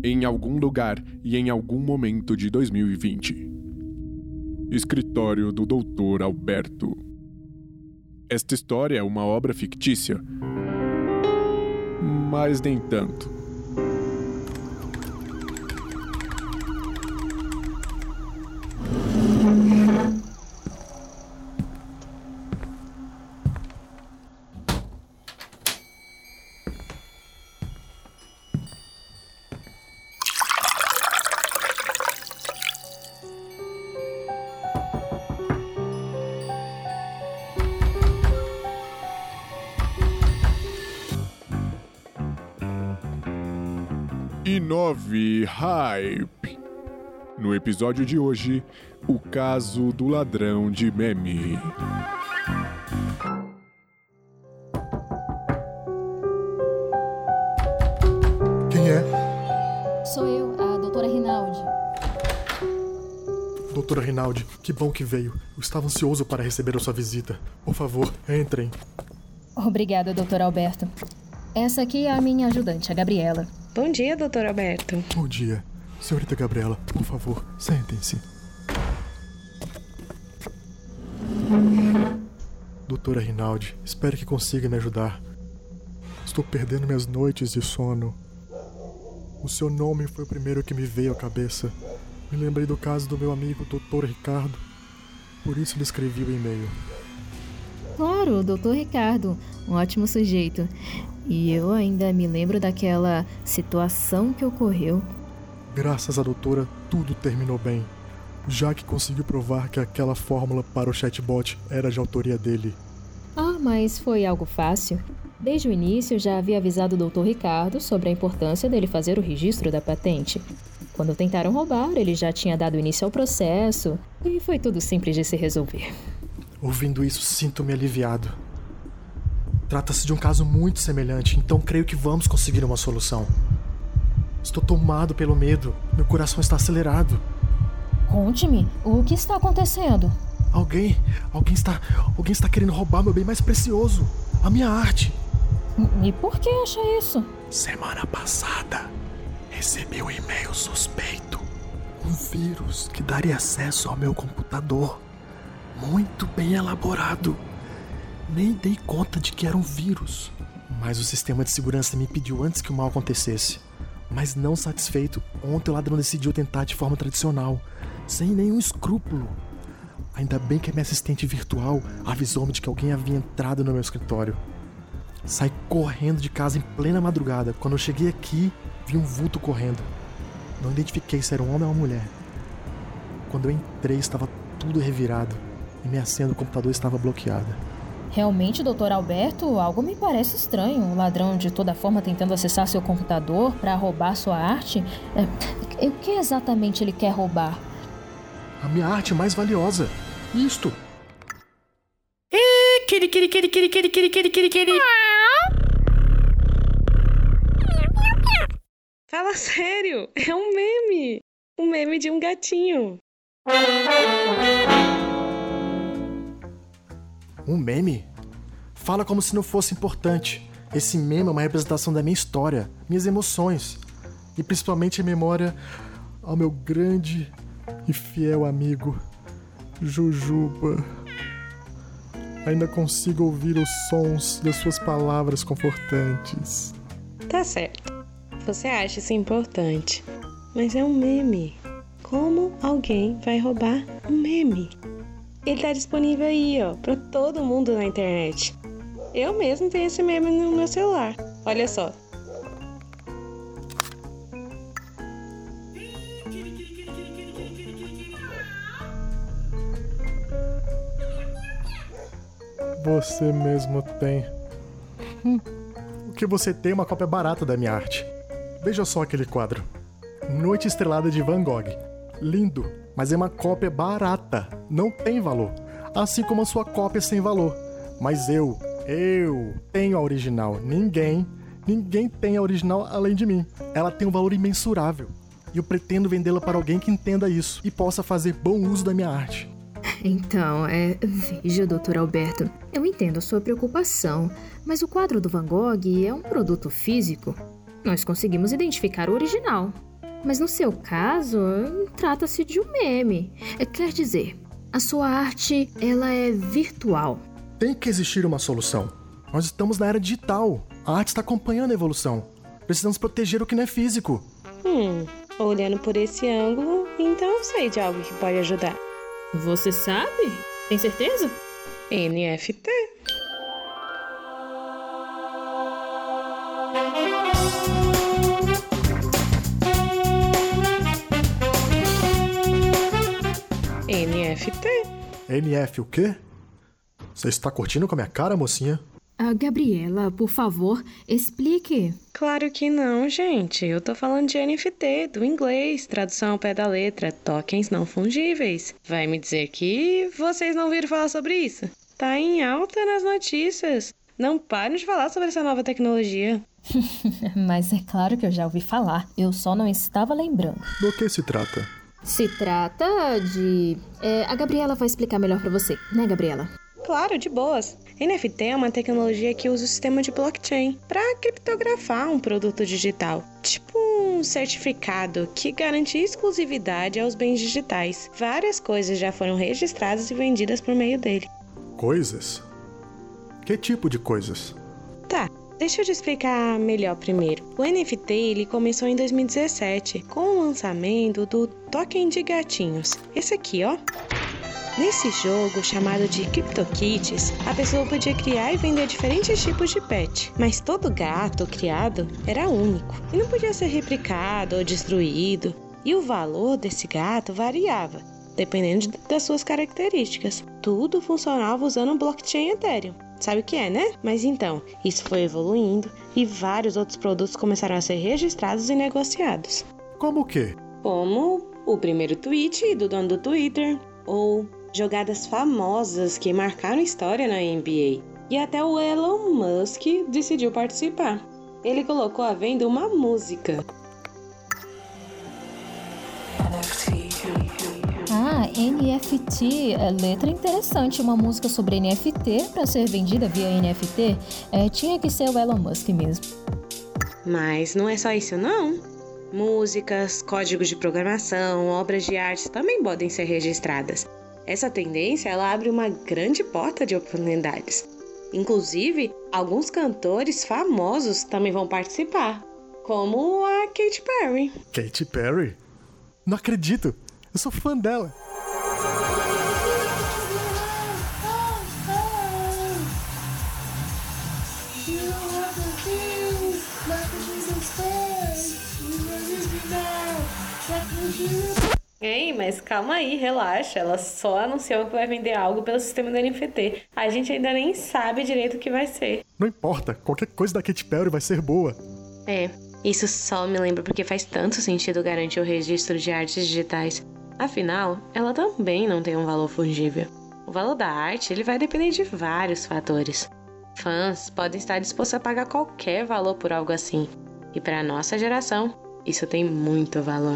em algum lugar e em algum momento de 2020. Escritório do Dr. Alberto. Esta história é uma obra fictícia, mas nem tanto. E 9 Hype. No episódio de hoje, o caso do ladrão de meme. Quem é? Sou eu, a doutora Rinaldi. Doutora Rinaldi, que bom que veio. Eu estava ansioso para receber a sua visita. Por favor, entrem. Obrigada, doutor Alberto. Essa aqui é a minha ajudante, a Gabriela. Bom dia, doutor Alberto. Bom dia. Senhorita Gabriela, por favor, sentem-se. Doutora Rinaldi, espero que consiga me ajudar. Estou perdendo minhas noites de sono. O seu nome foi o primeiro que me veio à cabeça. Me lembrei do caso do meu amigo Dr. Ricardo. Por isso lhe escrevi o e-mail. Claro, o doutor Ricardo. Um ótimo sujeito. E eu ainda me lembro daquela situação que ocorreu. Graças à doutora, tudo terminou bem, já que conseguiu provar que aquela fórmula para o chatbot era de autoria dele. Ah, mas foi algo fácil. Desde o início já havia avisado o doutor Ricardo sobre a importância dele fazer o registro da patente. Quando tentaram roubar, ele já tinha dado início ao processo e foi tudo simples de se resolver. Ouvindo isso, sinto-me aliviado. Trata-se de um caso muito semelhante, então creio que vamos conseguir uma solução. Estou tomado pelo medo. Meu coração está acelerado. Conte-me, o que está acontecendo? Alguém está querendo roubar meu bem mais precioso, a minha arte. E por que acha isso? Semana passada, recebi um e-mail suspeito. Um vírus que daria acesso ao meu computador. Muito bem elaborado. Nem dei conta de que era um vírus. Mas o sistema de segurança me impediu antes que o mal acontecesse. Mas não satisfeito, ontem o ladrão decidiu tentar de forma tradicional, sem nenhum escrúpulo. Ainda bem que a minha assistente virtual avisou-me de que alguém havia entrado no meu escritório. Saí correndo de casa em plena madrugada. Quando eu cheguei aqui, vi um vulto correndo. Não identifiquei se era um homem ou uma mulher. Quando eu entrei, estava tudo revirado e minha senha do computador estava bloqueada. Realmente, doutor Alberto, algo me parece estranho. Um ladrão de toda forma tentando acessar seu computador para roubar sua arte. O que exatamente ele quer roubar? A minha arte mais valiosa. Isto. Kiri. Fala sério, é um meme. Um meme de um gatinho. Um meme? Fala como se não fosse importante. Esse meme é uma representação da minha história, minhas emoções. E principalmente a memória ao meu grande e fiel amigo, Jujuba. Ainda consigo ouvir os sons das suas palavras confortantes. Tá certo. Você acha isso importante. Mas é um meme. Como alguém vai roubar um meme? Ele tá disponível aí, ó, pra todo mundo na internet. Eu mesmo tenho esse meme no meu celular. Olha só. Você mesmo tem. O que você tem é uma cópia barata da minha arte. Veja só aquele quadro. Noite Estrelada de Van Gogh. Lindo, mas é uma cópia barata. Não tem valor. Assim como a sua cópia sem valor. Mas eu tenho a original. Ninguém tem a original além de mim. Ela tem um valor imensurável. E eu pretendo vendê-la para alguém que entenda isso e possa fazer bom uso da minha arte. Então, veja, doutor Alberto, eu entendo a sua preocupação, mas o quadro do Van Gogh é um produto físico. Nós conseguimos identificar o original. Mas no seu caso, trata-se de um meme. Quer dizer, a sua arte, ela é virtual. Tem que existir uma solução. Nós estamos na era digital. A arte está acompanhando a evolução. Precisamos proteger o que não é físico. Olhando por esse ângulo, então eu sei de algo que pode ajudar. Você sabe? Tem certeza? NFT. NFT. NF o quê? Você está curtindo com a minha cara, mocinha? Gabriela, por favor, explique. Claro que não, gente. Eu tô falando de NFT, do inglês, tradução ao pé da letra, tokens não fungíveis. Vai me dizer que vocês não ouviram falar sobre isso? Tá em alta nas notícias. Não parem de falar sobre essa nova tecnologia. Mas é claro que eu já ouvi falar. Eu só não estava lembrando. Do que se trata? Se trata de... a Gabriela vai explicar melhor pra você, né, Gabriela? Claro, de boas. NFT é uma tecnologia que usa o sistema de blockchain para criptografar um produto digital. Tipo um certificado que garante exclusividade aos bens digitais. Várias coisas já foram registradas e vendidas por meio dele. Coisas? Que tipo de coisas? Tá. Deixa eu te explicar melhor primeiro. O NFT ele começou em 2017 com o lançamento do token de gatinhos. Esse aqui, ó. Nesse jogo, chamado de CryptoKitties, a pessoa podia criar e vender diferentes tipos de pet, mas todo gato criado era único e não podia ser replicado ou destruído, e o valor desse gato variava, dependendo das suas características. Tudo funcionava usando o blockchain Ethereum. Sabe o que é, né? Mas então, isso foi evoluindo e vários outros produtos começaram a ser registrados e negociados. Como o quê? Como o primeiro tweet do dono do Twitter, ou jogadas famosas que marcaram história na NBA. E até o Elon Musk decidiu participar. Ele colocou à venda uma música. NFT, letra interessante, uma música sobre NFT para ser vendida via NFT, tinha que ser o Elon Musk mesmo. Mas não é só isso não. Músicas, códigos de programação, obras de arte também podem ser registradas. Essa tendência ela abre uma grande porta de oportunidades. Inclusive, alguns cantores famosos também vão participar, como a Katy Perry. Katy Perry? Não acredito! Eu sou fã dela! Ei, mas calma aí, relaxa. Ela só anunciou que vai vender algo pelo sistema do NFT. A gente ainda nem sabe direito o que vai ser. Não importa, qualquer coisa da Katy Perry vai ser boa. Isso só me lembra porque faz tanto sentido garantir o registro de artes digitais. Afinal, ela também não tem um valor fungível. O valor da arte ele vai depender de vários fatores. Fãs podem estar dispostos a pagar qualquer valor por algo assim. E para a nossa geração, isso tem muito valor.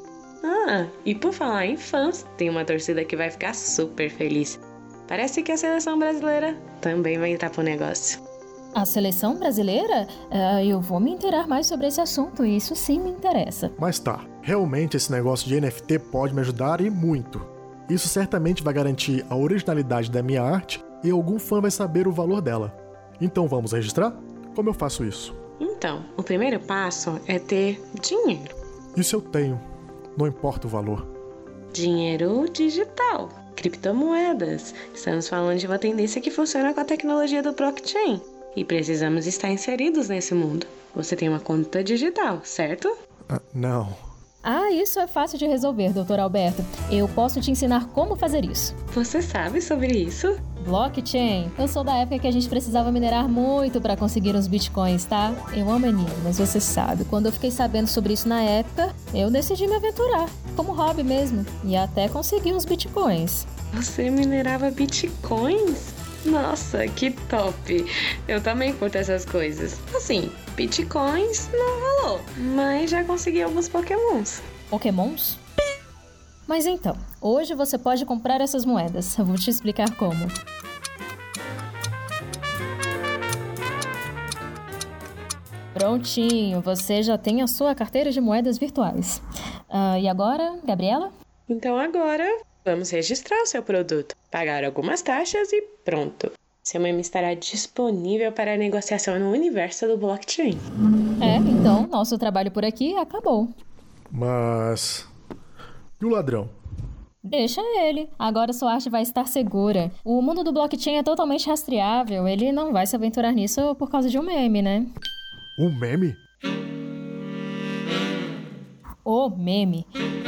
E por falar em fãs, tem uma torcida que vai ficar super feliz. Parece que a seleção brasileira também vai entrar pro negócio. A seleção brasileira? Eu vou me inteirar mais sobre esse assunto, isso sim me interessa. Mas tá, realmente esse negócio de NFT pode me ajudar e muito. Isso certamente vai garantir a originalidade da minha arte e algum fã vai saber o valor dela. Então vamos registrar? Como eu faço isso? Então, o primeiro passo é ter dinheiro. Isso eu tenho, não importa o valor. Dinheiro digital, criptomoedas. Estamos falando de uma tendência que funciona com a tecnologia do blockchain. E precisamos estar inseridos nesse mundo. Você tem uma conta digital, certo? Não. Isso é fácil de resolver, Dr. Alberto. Eu posso te ensinar como fazer isso. Você sabe sobre isso? Blockchain. Eu sou da época que a gente precisava minerar muito para conseguir uns bitcoins, tá? Eu amo anime, mas você sabe, quando eu fiquei sabendo sobre isso na época, eu decidi me aventurar, como hobby mesmo, e até consegui uns bitcoins. Você minerava bitcoins? Nossa, que top! Eu também curto essas coisas. Assim, bitcoins não rolou, mas já consegui alguns pokémons. Pokémons? Mas então, hoje você pode comprar essas moedas. Eu vou te explicar como. Prontinho, você já tem a sua carteira de moedas virtuais. E agora, Gabriela? Então agora, vamos registrar o seu produto, pagar algumas taxas e pronto. Seu meme estará disponível para negociação no universo do blockchain. Então, nosso trabalho por aqui acabou. Mas... e o ladrão? Deixa ele. Agora sua arte vai estar segura. O mundo do blockchain é totalmente rastreável. Ele não vai se aventurar nisso por causa de um meme, né? Um meme? O meme.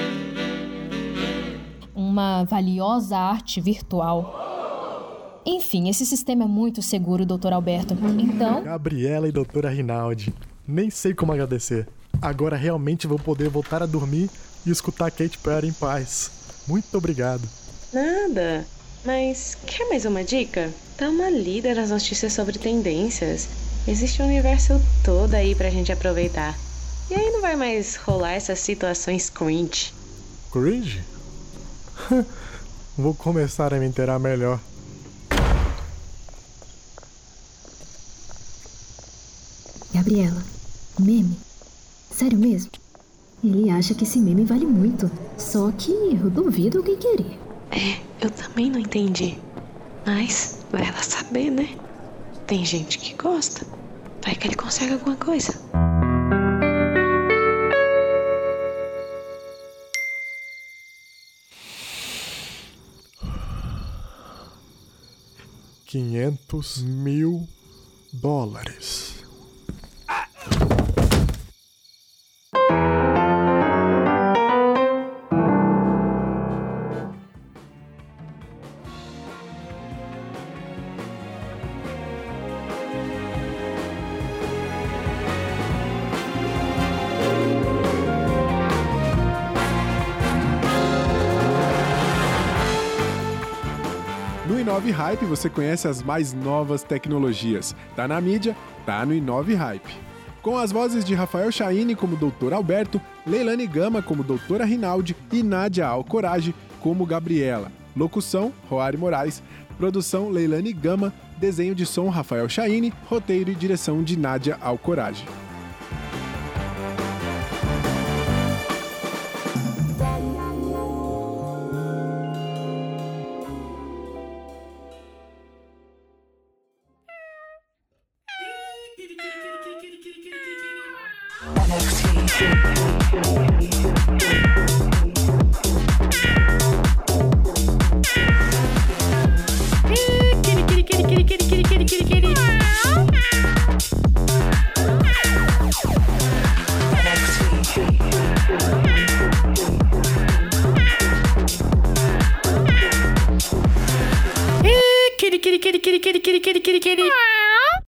Uma valiosa arte virtual. Enfim, esse sistema é muito seguro, Dr. Alberto. Então... Gabriela e Doutora Rinaldi. Nem sei como agradecer. Agora realmente vou poder voltar a dormir e escutar Katy Perry em paz. Muito obrigado. Nada. Mas quer mais uma dica? Dá uma lida nas notícias sobre tendências. Existe um universo todo aí pra gente aproveitar. E aí não vai mais rolar essas situações cringe. Cringe? Vou começar a me inteirar melhor. Gabriela, meme? Sério mesmo? Ele acha que esse meme vale muito. Só que eu duvido alguém querer. Eu também não entendi. Mas vai ela saber, né? Tem gente que gosta. Vai que ele consegue alguma coisa. $500 mil. No Inove-Hype você conhece as mais novas tecnologias. Tá na mídia, tá no Inove-Hype. Com as vozes de Rafael Chaine como Dr. Alberto, Leilane Gama como Doutora Rinaldi e Nádia Alcorage como Gabriela. Locução, Roari Moraes. Produção, Leilane Gama. Desenho de som, Rafael Chaine. Roteiro e direção de Nádia Alcorage. Kitty.